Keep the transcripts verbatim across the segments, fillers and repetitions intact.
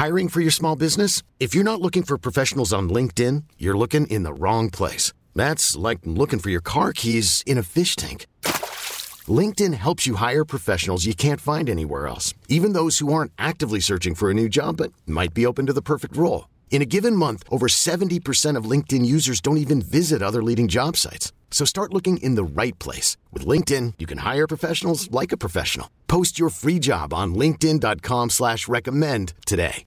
Hiring for your small business? If you're not looking for professionals on LinkedIn, you're looking in the wrong place. That's like looking for your car keys in a fish tank. LinkedIn helps you hire professionals you can't find anywhere else, even those who aren't actively searching for a new job but might be open to the perfect role. In a given month, over seventy percent of LinkedIn users don't even visit other leading job sites. So start looking in the right place. With LinkedIn, you can hire professionals like a professional. Post your free job on linkedin.com slash recommend today.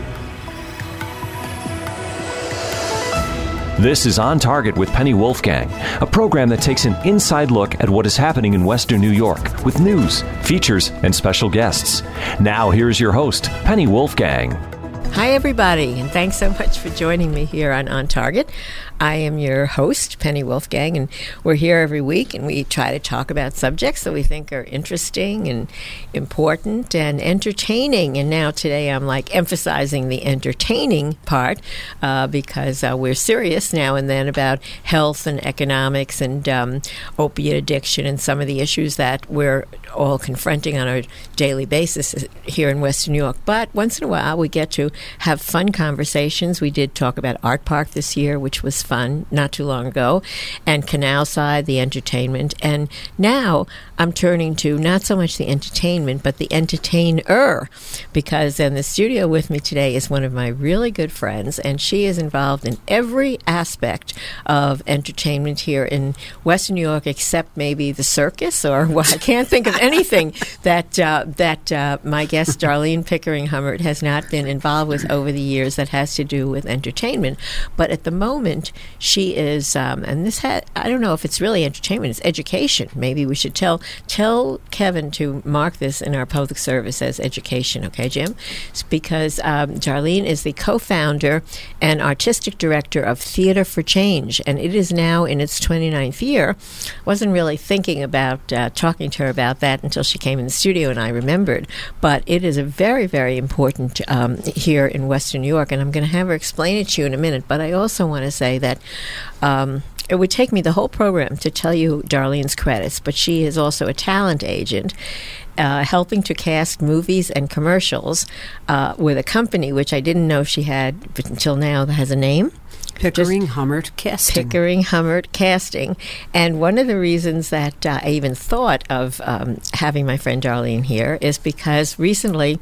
This is On Target with Penny Wolfgang, a program that takes an inside look at what is happening in Western New York with news, features, and special guests. Now, here's your host, Penny Wolfgang. Hi, everybody, and thanks so much for joining me here on On Target. I am your host, Penny Wolfgang, and we're here every week, and we try to talk about subjects that we think are interesting and important and entertaining. And now today I'm like emphasizing the entertaining part uh, because uh, we're serious now and then about health and economics and um, opiate addiction and some of the issues that we're all confronting on a daily basis here in Western New York. But once in a while we get to have fun conversations. We did talk about Art Park this year, which was fun not too long ago, and Canal Side, the entertainment. And now I'm turning to not so much the entertainment, but the entertainer, because in the studio with me today is one of my really good friends, and she is involved in every aspect of entertainment here in Western New York, except maybe the circus, or well, I can't think of anything that uh, that uh, my guest Darlene Pickering-Hummert has not been involved with over the years that has to do with entertainment. But at the moment, she is, um, and this had, I don't know if it's really entertainment, it's education. Maybe we should tell tell Kevin to mark this in our public service as education, okay, Jim? It's because um, Darlene is the co-founder and artistic director of Theater for Change, and it is now in its twenty-ninth year. Wasn't really thinking about uh, talking to her about that until she came in the studio, and I remembered. But it is a very, very important um, here in Western New York, and I'm going to have her explain it to you in a minute. But I also want to say that um, it would take me the whole program to tell you Darlene's credits, but she is also a talent agent, uh, helping to cast movies and commercials uh, with a company which I didn't know she had, but until now that has a name. Pickering-Hummert Casting. Pickering-Hummert Casting. And one of the reasons that uh, I even thought of um, having my friend Darlene here is because recently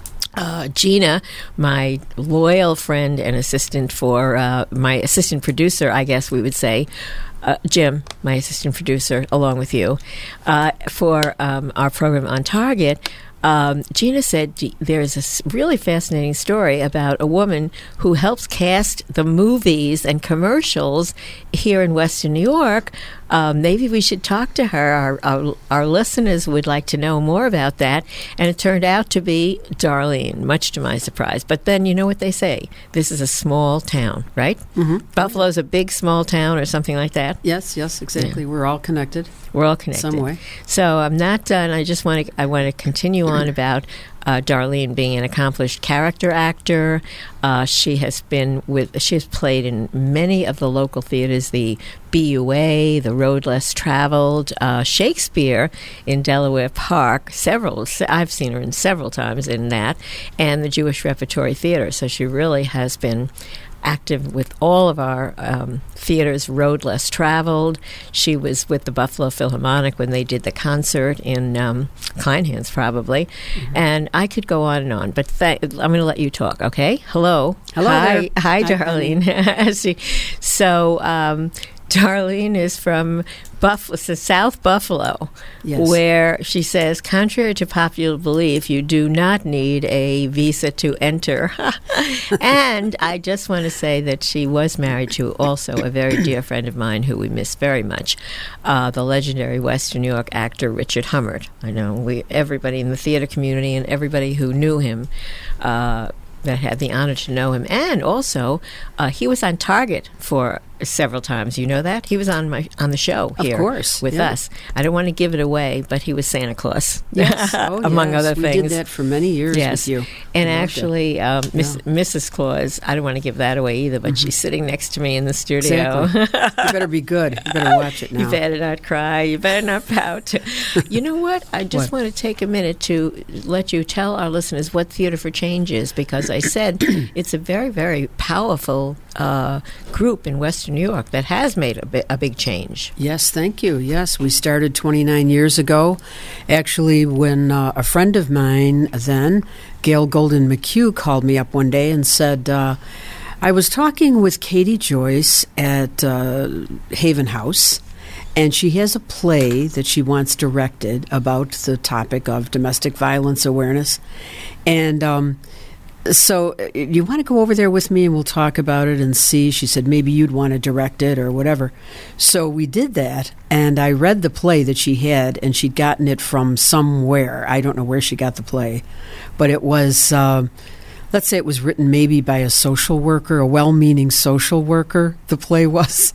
Uh, Gina, my loyal friend and assistant for uh, my assistant producer, I guess we would say, uh, Jim, my assistant producer, along with you, uh, for um, our program On Target, um, Gina said there's a really fascinating story about a woman who helps cast the movies and commercials here in Western New York. Um, maybe we should talk to her. Our, our our listeners would like to know more about that. And it turned out to be Darlene, much to my surprise. But then you know what they say. This is a small town, right? Mm-hmm. Buffalo's a big, small town or something like that. Yes, yes, exactly. Yeah. We're all connected. We're all connected. Some way. So I'm not done. I just want to I want to continue on about Uh, Darlene being an accomplished character actor. Uh, she has been with, she has played in many of the local theaters, the B U A, the Road Less Traveled, uh, Shakespeare in Delaware Park, several, I've seen her in several times in that, and the Jewish Repertory Theater. So she really has been active with all of our um, theaters, Road Less Traveled. She was with the Buffalo Philharmonic when they did the concert in um, Kleinhans, probably. Mm-hmm. And I could go on and on, but th- I'm going to let you talk, okay? Hello. Hello Hi, there. hi, Hi, Darlene. so, um, Darlene is from Buffalo, so South Buffalo, yes. where she says, contrary to popular belief, you do not need a visa to enter. And I just want to say that she was married to also a very dear friend of mine who we miss very much, uh, the legendary Western New York actor Richard Hummert. I know we everybody in the theater community and everybody who knew him uh, that had the honor to know him. And also, uh, he was on Target for several times. You know that? He was on my on the show here of course, with yeah. us. I don't want to give it away, but he was Santa Claus, yes. oh, among yes. other we things. We did that for many years yes. with you. And I actually, um, Miss, yeah. Missus Claus, I don't want to give that away either, but mm-hmm. she's sitting next to me in the studio. Exactly. You better be good. You better watch it now. You better not cry. You better not pout. You know what? I just what? want to take a minute to let you tell our listeners what Theater for Change is, because I said it's a very, very powerful uh, group in Western New York that has made a, bi- a big change. Yes, thank you. Yes, we started twenty-nine years ago. Actually, when uh, a friend of mine then, Gail Golden McHugh, called me up one day and said, uh, I was talking with Katie Joyce at uh, Haven House, and she has a play that she wants directed about the topic of domestic violence awareness. And um, so you want to go over there with me and we'll talk about it and see. She said maybe you'd want to direct it or whatever. So we did that, and I read the play that she had, and she'd gotten it from somewhere. I don't know where she got the play, but it was... Uh, Let's say it was written maybe by a social worker, a well-meaning social worker, the play was.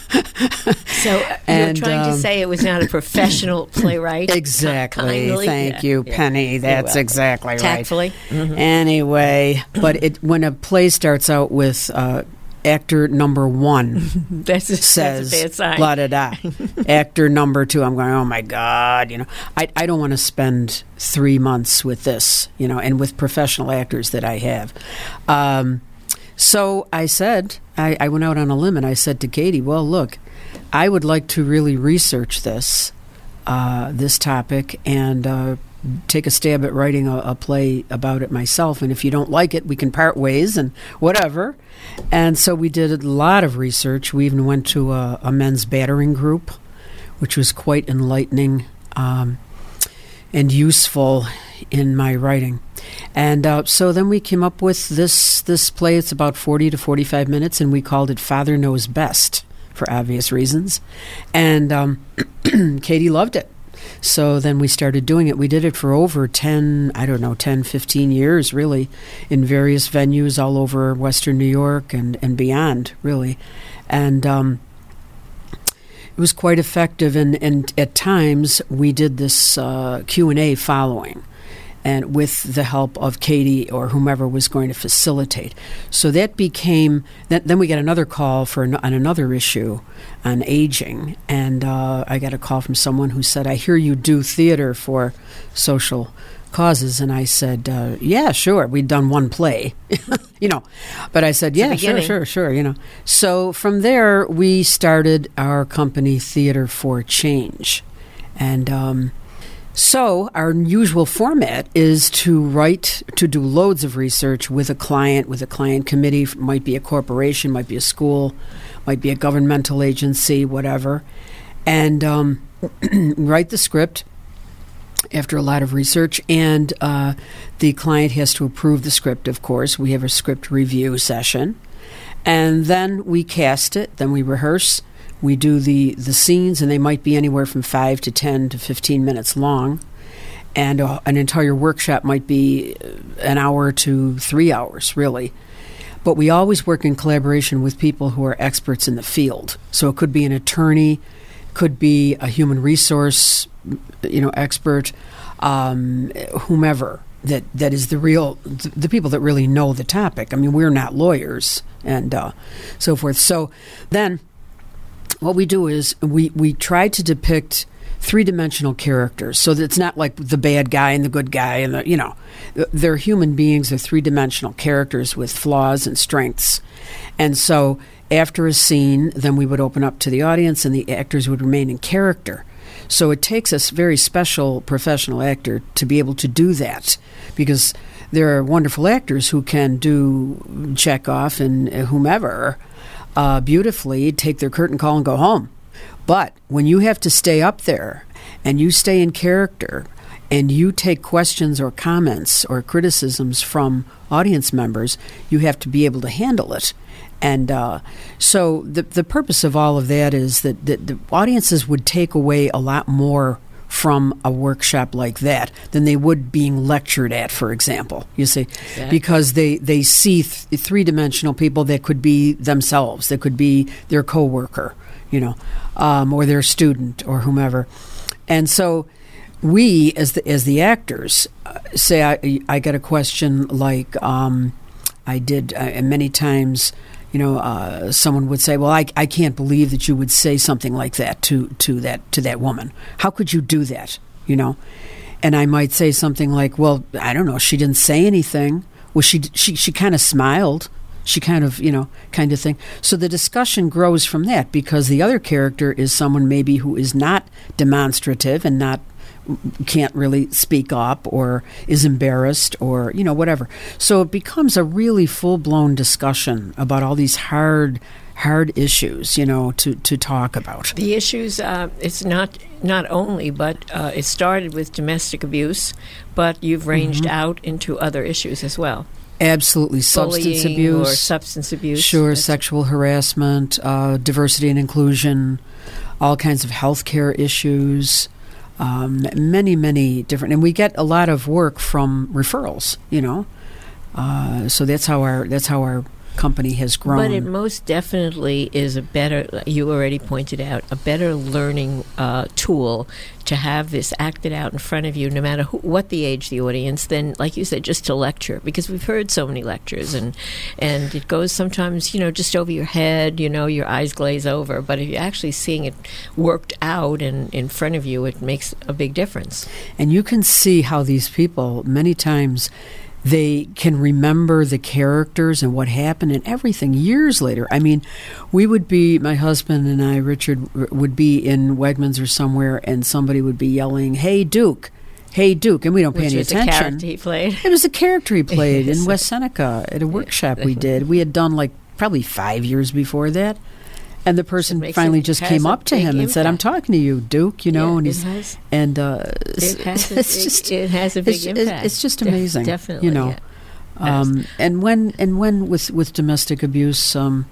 So uh, and, you're trying um, to say it was not a professional playwright? Exactly. Kindly? Thank Yeah. you, Yeah. Penny. That's exactly Tactfully. right. Mm-hmm. Anyway, but it, when a play starts out with uh, actor number one that's, a, says, that's a bad sign. blah, da, da. Actor number two, I'm going, oh, my God. You know, I, I don't want to spend three months with this, you know, and with professional actors that I have. Um, so I said, I, I went out on a limb and I said to Katie, well, look, I would like to really research this, uh, this topic, and uh, take a stab at writing a, a play about it myself. And if you don't like it, we can part ways and whatever. And so we did a lot of research. We even went to a, a men's battering group, which was quite enlightening um, and useful in my writing. And uh, so then we came up with this this play. It's about forty to forty-five minutes, and we called it Father Knows Best for obvious reasons. And um, Katie loved it. So then we started doing it. We did it for over ten, I don't know, ten, fifteen years, really, in various venues all over Western New York and, and beyond, really. And um, it was quite effective. And, and at times, we did this uh, Q and A following, and with the help of Katie or whomever was going to facilitate. So that became, that, then we got another call for an, on another issue on aging, and uh, I got a call from someone who said, I hear you do theater for social causes, and I said, uh, yeah, sure, we'd done one play, you know, but I said, yeah, sure, sure, sure, you know. So from there, we started our company, Theater for Change, and um So our usual format is to write, to do loads of research with a client, with a client committee. Might be a corporation, might be a school, might be a governmental agency, whatever. And um, write the script after a lot of research. And uh, the client has to approve the script, of course. We have a script review session. And then we cast it, then we rehearse. We do the, the scenes, and they might be anywhere from five to ten to fifteen minutes long. And uh, an entire workshop might be an hour to three hours, really. But we always work in collaboration with people who are experts in the field. So it could be an attorney, could be a human resource, you know, expert, um, whomever. That that is the real the people that really know the topic. I mean, we're not lawyers and uh, so forth. So then, what we do is we, we try to depict three-dimensional characters, so that it's not like the bad guy and the good guy, and the, you know, they're human beings. They're three-dimensional characters with flaws and strengths. And so after a scene, then we would open up to the audience, and the actors would remain in character. So it takes a very special professional actor to be able to do that, because there are wonderful actors who can do Chekhov and whomever uh, beautifully, take their curtain call and go home. But when you have to stay up there and you stay in character and you take questions or comments or criticisms from audience members, you have to be able to handle it. And uh, so the the purpose of all of that is that, that the audiences would take away a lot more from a workshop like that than they would being lectured at, for example, you see, exactly. Because they, they see th- three-dimensional people that could be themselves, that could be their coworker, you know, um, or their student or whomever. And so we, as the, as the actors, uh, say I, I get a question like um, I did uh, many times. You know, uh, someone would say, "Well, I, I can't believe that you would say something like that to, to that to that woman. How could you do that?" You know, and I might say something like, "Well, I don't know. She didn't say anything. Well, she she she kind of smiled. She kind of, you know, kind of thing." So the discussion grows from that because the other character is someone maybe who is not demonstrative and not. Can't really speak up or is embarrassed or, you know, whatever. So it becomes a really full-blown discussion about all these hard, hard issues, you know, to, to talk about. The issues, uh, it's not not only, but uh, it started with domestic abuse, but you've ranged mm-hmm. out into other issues as well. Absolutely. Substance Bullying abuse. Or substance abuse. Sure, That's sexual harassment, uh, diversity and inclusion, all kinds of healthcare issues. Um, many, many different, and we get a lot of work from referrals. You know, uh, so that's how our that's how our company has grown. But it most definitely is a better. You already pointed out a better learning uh, tool to have this acted out in front of you, no matter who, what the age, the audience. Than, like you said, just to lecture, because we've heard so many lectures, and and it goes sometimes, you know, just over your head. You know, your eyes glaze over. But if you're actually seeing it worked out and in front of you, it makes a big difference. And you can see how these people many times. They can remember the characters and what happened and everything years later. I mean, we would be, my husband and I, Richard, would be in Wegmans or somewhere, and somebody would be yelling, "Hey, Duke! Hey, Duke!" And we don't pay Which any was attention. A character he played. It was a character he played in West Seneca at a workshop we did. We had done like probably five years before that. And the person finally it, just came up to him and impact. said, "I'm talking to you, Duke." You know, yeah, and he's it has, and uh, it has a it's big, just it has a big it's, impact. It's just amazing, Def- definitely. You know, yeah. um, and when and when with with domestic abuse, um,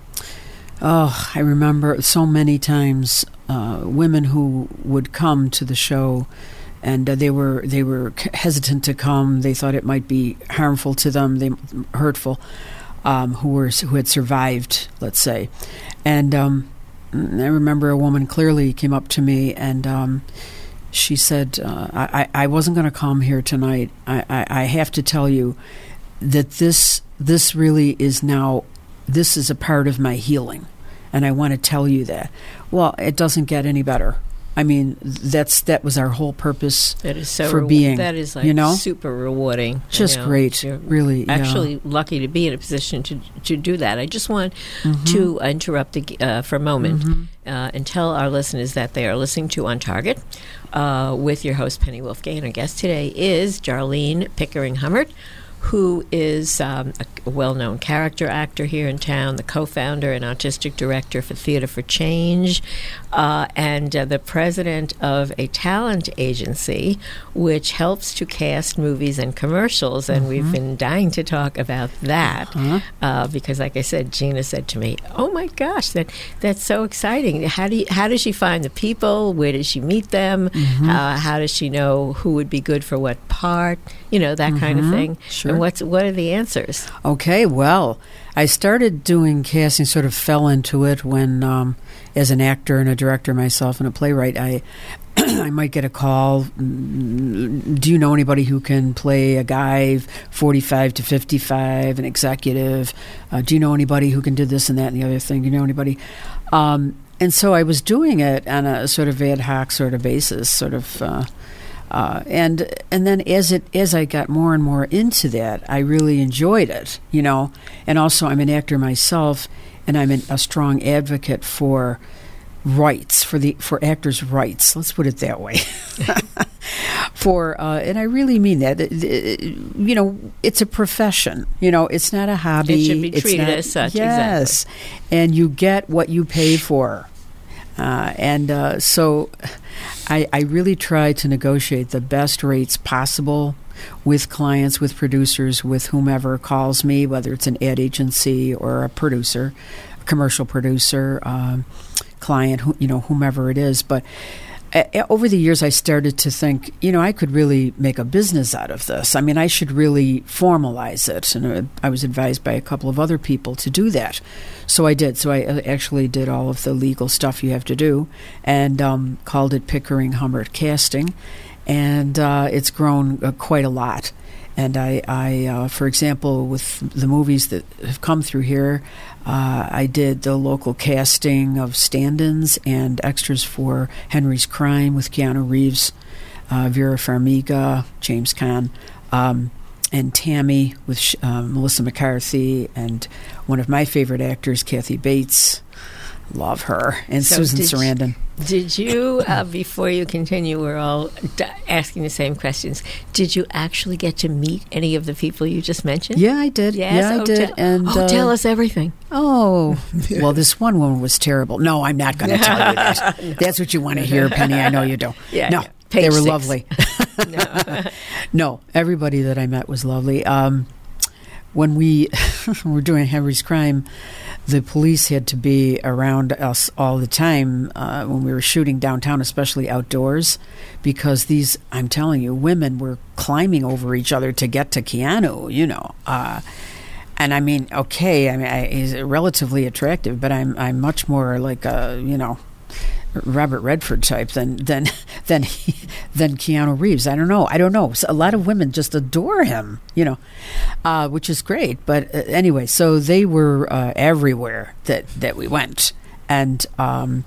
oh, I remember so many times uh, women who would come to the show. And uh, they were they were hesitant to come. They thought it might be harmful to them, they hurtful. Um, who were who had survived, let's say, and um, I remember a woman clearly came up to me and um, she said, uh, I, "I wasn't going to come here tonight. I, I, I have to tell you that this this really is now this is a part of my healing, and I want to tell you that." Well, it doesn't get any better. I mean, that's that was our whole purpose that is so for re- being. That is like you know? super rewarding. Just you know? great, You're really. Actually, yeah. lucky to be in a position to to do that. I just want mm-hmm. to interrupt uh, for a moment mm-hmm. uh, and tell our listeners that they are listening to On Target uh, with your host Penny Wolfgang. And our guest today is Jarlene Pickering-Hummert, who is um, a well-known character actor here in town, the co-founder and artistic director for Theater for Change, uh, and uh, the president of a talent agency which helps to cast movies and commercials. And mm-hmm. we've been dying to talk about that uh-huh. uh, because, like I said, Gina said to me, "Oh my gosh, that that's so exciting! How do you, how does she find the people? Where does she meet them? Mm-hmm. Uh, how does she know who would be good for what part? You know, that mm-hmm. kind of thing." Sure. And what's what are the answers? Okay, well, I started doing casting, sort of fell into it when, um, as an actor and a director myself and a playwright, I I might get a call. Do you know anybody who can play a guy forty-five to fifty-five, an executive? Uh, do you know anybody who can do this and that and the other thing? Do you know anybody? Um, and so I was doing it on a sort of ad hoc sort of basis, sort of. Uh, Uh, and and then as it as I got more and more into that, I really enjoyed it, you know. And also, I'm an actor myself, and I'm an, a strong advocate for rights for the for actors' rights. Let's put it that way. for uh, and I really mean that. It, it, you know, it's a profession. You know, it's not a hobby. It should be it's treated not, as such. Yes, exactly. And you get what you pay for. Uh, and uh, so I, I really try to negotiate the best rates possible with clients, with producers, with whomever calls me, whether it's an ad agency or a producer, a commercial producer, um, client, who, you know, whomever it is. But a- over the years, I started to think, you know, I could really make a business out of this. I mean, I should really formalize it. And uh, I was advised by a couple of other people to do that. So I did. So I uh, actually did all of the legal stuff you have to do and um, called it Pickering Hummert Casting. And uh, it's grown uh, quite a lot. And I, I uh, for example, with the movies that have come through here, uh, I did the local casting of stand-ins and extras for Henry's Crime with Keanu Reeves, uh, Vera Farmiga, James Caan, um, and Tammy with uh, Melissa McCarthy, and one of my favorite actors, Kathy Bates. Love her. And So Susan did Sarandon. You, did you, uh, before you continue, we're all d- asking the same questions. Did you actually get to meet any of the people you just mentioned? Yeah, I did. Yes? Yeah, I oh, did. Tell, and oh, uh, tell us everything. Oh, well, this one woman was terrible. No, I'm not going to tell you that. No. That's what you want to hear, Penny. I know you do. Yeah, no, yeah. Page they were six. lovely. No. No, everybody that I met was lovely. Um, when we were doing Henry's Crime, the police had to be around us all the time uh, when we were shooting downtown, especially outdoors, because these, I'm telling you, women were climbing over each other to get to Keanu, you know. Uh, and I mean, okay, I mean, I, he's relatively attractive, but I'm I'm much more like a, you know, Robert Redford type than than than he, than Keanu Reeves. I don't know. I don't know. So a lot of women just adore him, you know, uh, which is great. But uh, anyway, so they were uh, everywhere that, that we went, and um,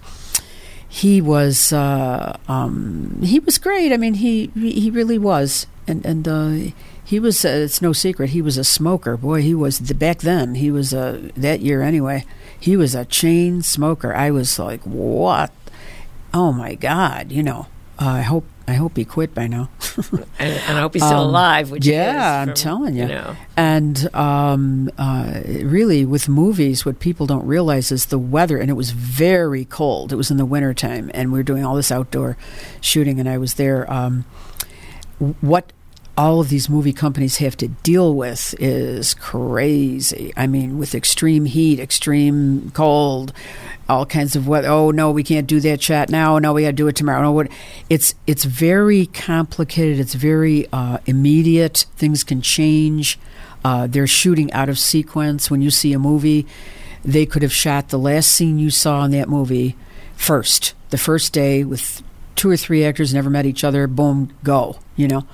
he was uh, um, he was great. I mean, he he really was, and and uh, he was. Uh, it's no secret he was a smoker. Boy, he was the, back then. He was a that year anyway. He was a chain smoker. I was like, what? Oh my God! You know, uh, I hope I hope he quit by now. and, and I hope he's still Um, alive. Which yeah, he is I'm from, telling you. you know. And um, uh, really, with movies, what people don't realize is the weather. And it was very cold. It was in the wintertime, and we were doing all this outdoor shooting, and I was there. Um, what all of these movie companies have to deal with is crazy. I mean, with extreme heat, extreme cold, all kinds of weather. Oh no, we can't do that shot now. No, we got to do it tomorrow. No, what? It's it's very complicated. It's very uh, immediate. Things can change. Uh, they're shooting out of sequence. When you see a movie, they could have shot the last scene you saw in that movie first, the first day with two or three actors never met each other. Boom, go. You know.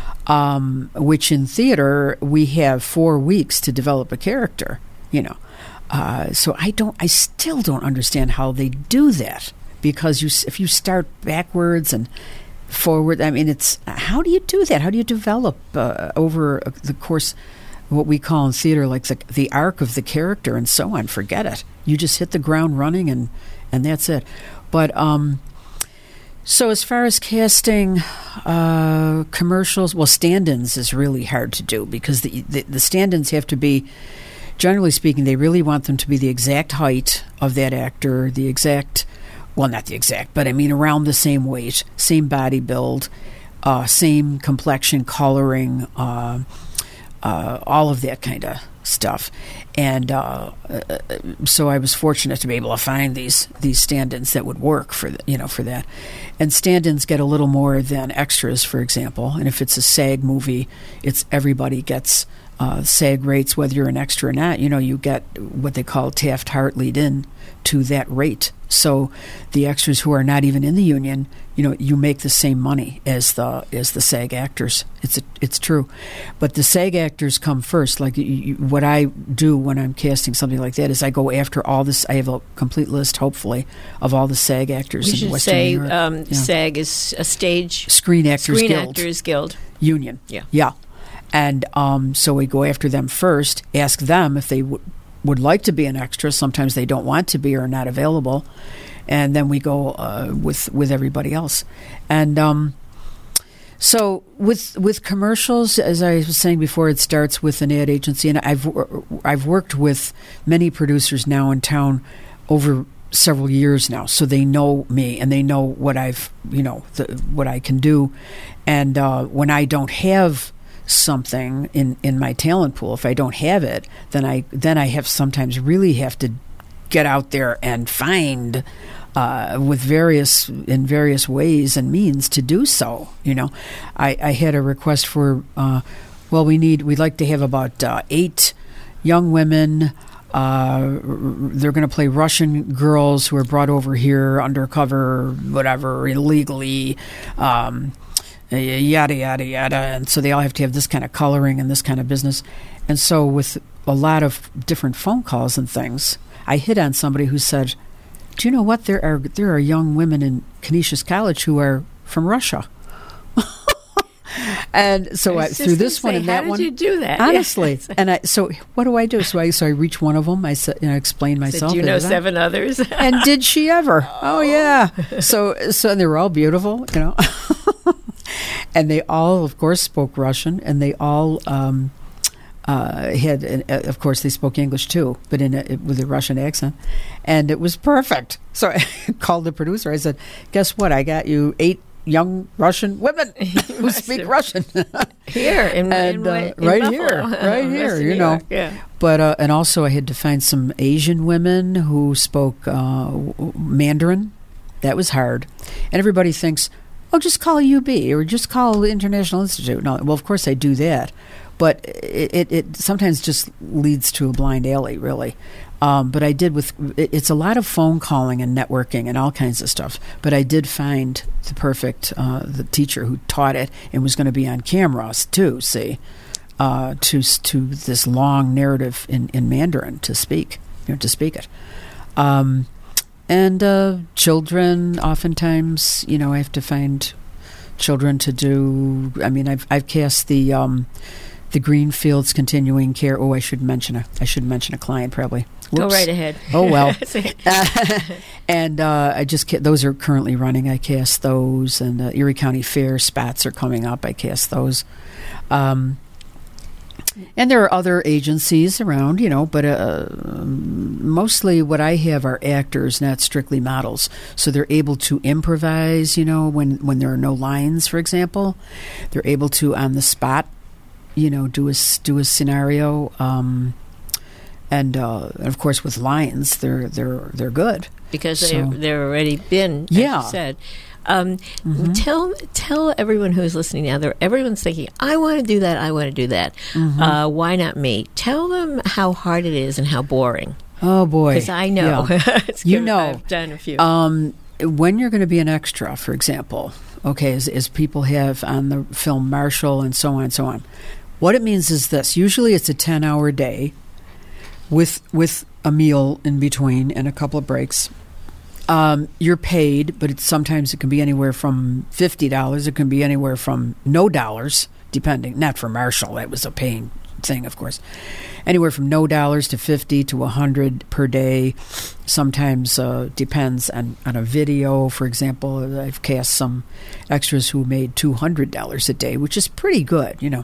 Um, which in theater we have four weeks to develop a character, you know. Uh, so I don't, I still don't understand how they do that, because you, if you start backwards and forward, I mean, it's how do you do that? How do you develop uh, over the course, what we call in theater, like the the arc of the character and so on? Forget it. You just hit the ground running and and that's it. But um. So as far as casting uh, commercials, well, stand-ins is really hard to do, because the, the the stand-ins have to be, generally speaking, they really want them to be the exact height of that actor, the exact, well, not the exact, but I mean around the same weight, same body build, uh, same complexion, coloring, uh, uh, all of that kind of stuff. And uh, uh, so I was fortunate to be able to find these these stand-ins that would work for the, you know for that. And stand-ins get a little more than extras, for example. And if it's a SAG movie, it's everybody gets uh, SAG rates, whether you're an extra or not. You know, you get what they call Taft-Hartley'd in to that rate. So the extras who are not even in the union, you know, you make the same money as the as the SAG actors. It's a, it's true, but the SAG actors come first. Like you, you, what I do when I'm casting something like that is I go after all this. I have a complete list, hopefully, of all the SAG actors We in should Western say New York. um, Yeah. SAG is a stage Screen Actors Screen Guild Actors Guild. union. Yeah. Yeah. And um, so we go after them first, ask them if they w- would like to be an extra. Sometimes they don't want to be or are not available. And then we go uh, with with everybody else. And um, so with with commercials, as I was saying before, it starts with an ad agency. And I've I've worked with many producers now in town over several years now, so they know me and they know what I've you know the, what I can do. And uh, when I don't have something in, in my talent pool, if I don't have it, then I then I have sometimes really have to get out there and find uh, with various in various ways and means to do so. You know, I, I had a request for, uh, well, we need we'd like to have about uh, eight young women. Uh, they're going to play Russian girls who are brought over here undercover, whatever, illegally. Um, yada, yada, yada. And so they all have to have this kind of coloring and this kind of business. And so with a lot of different phone calls and things, I hit on somebody who said, do you know what? There are there are young women in Canisius College who are from Russia. And so I, through this one say, and that how one, did you do that? honestly. Yes. And I, so what do I do? So I so I reach one of them. I said, you know, explain myself. So do you know seven others? And did she ever? Oh, yeah. So so they were all beautiful, you know. And they all, of course, spoke Russian, and they all um, uh, had, uh, of course, they spoke English too, but in a, with a Russian accent, and it was perfect. So I called the producer. I said, "Guess what? I got you eight young Russian women who speak Russian here in, and, in, uh, in right Buffalo. here, right here, you New know." York, yeah. But uh, and also I had to find some Asian women who spoke uh, Mandarin. That was hard, and everybody thinks, oh, just call U B or just call the International Institute. No, well, of course I do that, but it, it, it sometimes just leads to a blind alley, really. Um, but I did with it, it's a lot of phone calling and networking and all kinds of stuff. But I did find the perfect uh, the teacher who taught it and was going to be on camera too. See, uh, to to this long narrative in, in Mandarin to speak, you know, to speak it. Um, And uh, children, oftentimes, you know, I have to find children to do. I mean, I've I've cast the um, the Greenfields Continuing Care. Oh, I should mention a I should mention a client probably. Whoops. Go right ahead. Oh well. uh, and uh, I just ca- those are currently running. I cast those, and uh, Erie County Fair spats are coming up. I cast those. Um, And there are other agencies around, you know, but uh, mostly what I have are actors, not strictly models. So they're able to improvise, you know, when, when there are no lines, for example. They're able to, on the spot, you know, do a, do a scenario. Um, and, uh, and, of course, with lines, they're they're they're good. Because so, they're, they're already been, as yeah. you said. Um, mm-hmm. Tell tell everyone who's listening now. They're, everyone's thinking, "I want to do that. I want to do that. Mm-hmm. Uh, why not me?" Tell them how hard it is and how boring. Oh boy! Because I know, yeah. it's you good. know, I've done a few. Um, when you're going to be an extra, for example, okay, as, as people have on the film Marshall and so on and so on, what it means is this: usually it's a ten-hour day, with with a meal in between and a couple of breaks. Um, you're paid, but it's, sometimes it can be anywhere from fifty dollars. It can be anywhere from no dollars, depending. Not for Marshall, that was a paying thing, of course. Anywhere from no dollars to fifty to a hundred per day. Sometimes uh, depends on, on a video. For example, I've cast some extras who made two hundred dollars a day, which is pretty good, you know.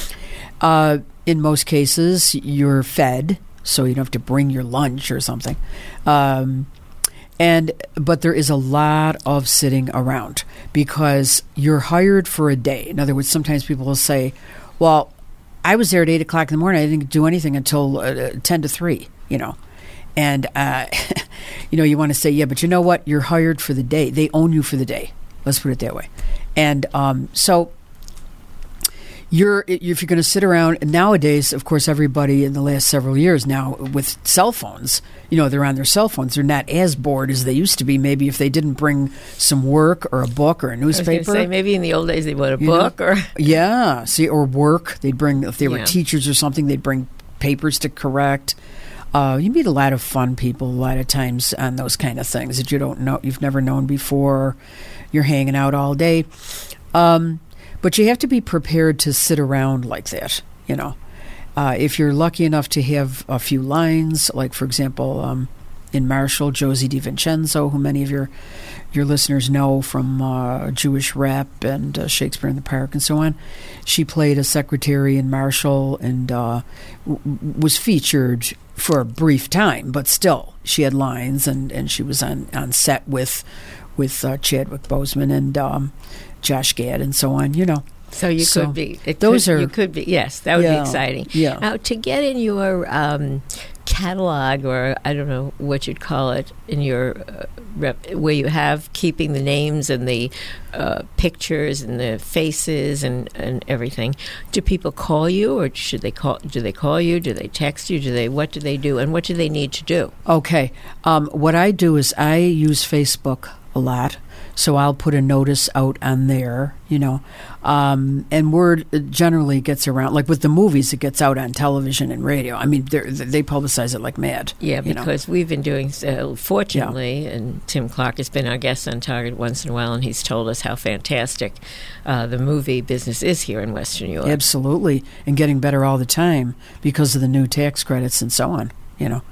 Uh, in most cases, you're fed, so you don't have to bring your lunch or something. Um, And but there is a lot of sitting around because you're hired for a day. In other words, sometimes people will say, "Well, I was there at eight o'clock in the morning. I didn't do anything until uh, ten to three." You know, and uh, you know you want to say, "Yeah, but you know what? You're hired for the day. They own you for the day." Let's put it that way. And um, so. You're if you're going to sit around, and nowadays, of course, everybody in the last several years now with cell phones, you know, they're on their cell phones. They're not as bored as they used to be. Maybe if they didn't bring some work or a book or a newspaper. I was going to say, maybe in the old days they bought a book know? or yeah, see, or work. They'd bring if they were yeah. teachers or something. They'd bring papers to correct. Uh, you meet a lot of fun people a lot of times on those kind of things that you don't know, you've never known before. You're hanging out all day. Um, But you have to be prepared to sit around like that, you know. Uh, if you're lucky enough to have a few lines, like, for example, um, in Marshall, Josie DiVincenzo, who many of your your listeners know from uh, Jewish Rep and uh, Shakespeare in the Park and so on, she played a secretary in Marshall and uh, w- was featured for a brief time, but still, she had lines, and, and she was on, on set with, with uh, Chadwick Boseman and... Um, Josh Gad and so on, you know. So you so could be. It those could, are you could be. Yes, that would yeah, be exciting. Yeah. Now to get in your um, catalog, or I don't know what you'd call it in your uh, rep, where you have keeping the names and the uh, pictures and the faces and, and everything. Do people call you, or should they call? Do they call you? Do they text you? Do they? What do they do? And what do they need to do? Okay, um, what I do is I use Facebook a lot. So I'll put a notice out on there, you know, um, and word generally gets around. Like with the movies, it gets out on television and radio. I mean, they publicize it like mad. Yeah, because you know? We've been doing, uh, fortunately, yeah. and Tim Clark has been our guest on Target once in a while, and he's told us how fantastic uh, the movie business is here in Western New York. Absolutely, and getting better all the time because of the new tax credits and so on, you know.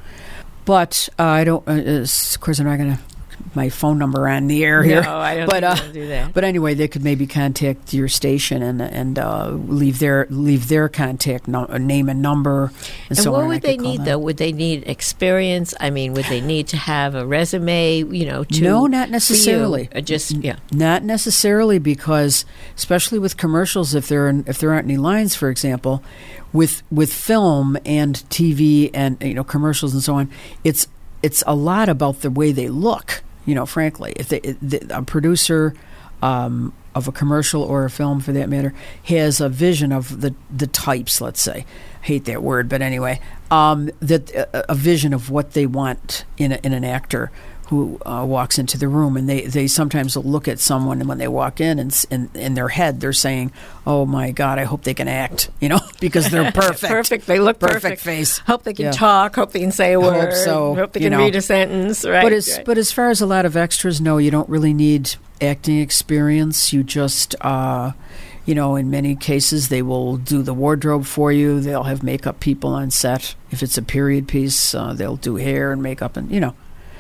But uh, I don't, uh, of course, I'm not going to my phone number on the air here. No, I don't but, think uh, I'll do that. But anyway, they could maybe contact your station and and uh, leave their leave their contact no, name and number and, and so what on. would they need, them. though? Would they need experience? I mean, would they need to have a resume, you know, to No, not necessarily. For you? Just, yeah. Not necessarily, because especially with commercials, if there are, if there aren't any lines, for example, with with film and T V and, you know, commercials and so on, it's it's a lot about the way they look. You know, frankly, if they, the, a producer um, of a commercial or a film, for that matter, has a vision of the the types, let's say, I hate that word, but anyway, um, that a, a vision of what they want in a, in an actor who uh, walks into the room, and they, they sometimes will look at someone, and when they walk in, and in, in their head they're saying, "Oh my God, I hope they can act," you know, because they're perfect. Perfect. They look perfect. Perfect face. Hope they can Yeah. talk. Hope they can say a word. Hope so. Hope they you can know. read a sentence. Right. But as right. but as far as a lot of extras, no, you don't really need acting experience. You just, uh, you know, in many cases they will do the wardrobe for you. They'll have makeup people on set. If it's a period piece, uh, they'll do hair and makeup, and you know.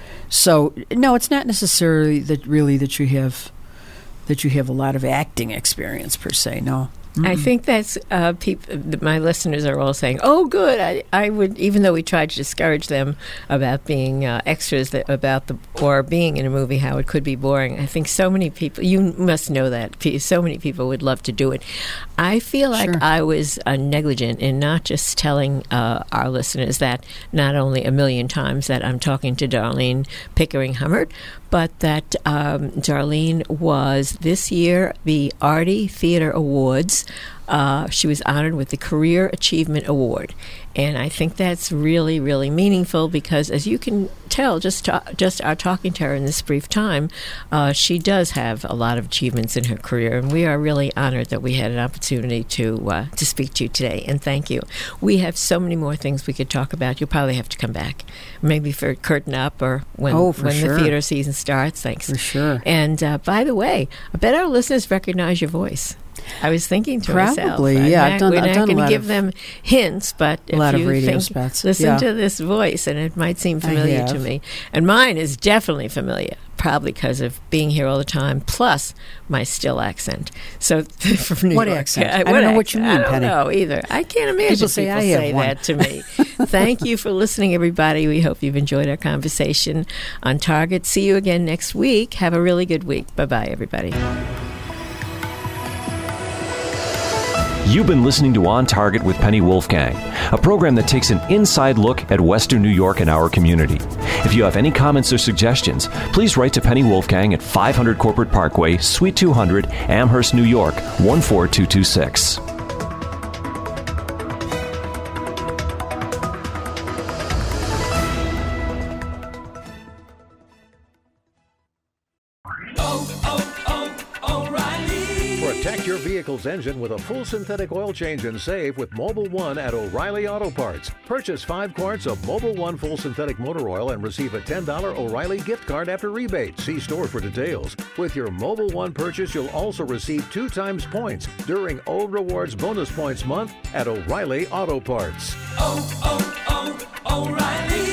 So no, it's not necessarily that really that you have that you have a lot of acting experience per se. No. Mm-mm. I think that's uh, peop- my listeners are all saying, "Oh, good." I, I would, even though we tried to discourage them about being uh, extras, that, about the or being in a movie, how it could be boring. I think so many people. You must know that so many people would love to do it. I feel like Sure. I was uh, negligent in not just telling uh, our listeners that not only a million times that I'm talking to Darlene Pickering-Hummert, but that um, Darlene was this year the Artie Theater Awards. Uh, she was honored with the Career Achievement Award. And I think that's really, really meaningful because, as you can tell, just to, just our talking to her in this brief time, uh, she does have a lot of achievements in her career. And we are really honored that we had an opportunity to uh, to speak to you today. And thank you. We have so many more things we could talk about. You'll probably have to come back, maybe for Curtain Up or when, oh, for when sure. the theater season starts. Thanks. For sure. And uh, by the way, I bet our listeners recognize your voice. I was thinking to Probably, myself, Probably, yeah. Not, I've done, we're I've not done going a to lot give of, them hints, but a if lot you of radio think, spots. listen Yeah. to this voice, and it might seem I familiar to have. me. And mine is definitely familiar, probably because of being here all the time, plus my still accent. So from New What York. accent? Uh, I don't know what you mean, I don't Penny. know either. I can't imagine People say I have one. that to me. Thank you for listening, everybody. We hope you've enjoyed our conversation on Target. See you again next week. Have a really good week. Bye-bye, everybody. You've been listening to On Target with Penny Wolfgang, a program that takes an inside look at Western New York and our community. If you have any comments or suggestions, please write to Penny Wolfgang at five hundred Corporate Parkway, Suite two hundred, Amherst, New York, one four two two six. Protect your vehicle's engine with a full synthetic oil change and save with Mobil one at O'Reilly Auto Parts. Purchase five quarts of Mobil one full synthetic motor oil and receive a ten dollars O'Reilly gift card after rebate. See store for details. With your Mobil one purchase, you'll also receive two times points during O Rewards Bonus Points Month at O'Reilly Auto Parts. Oh, oh, oh, O'Reilly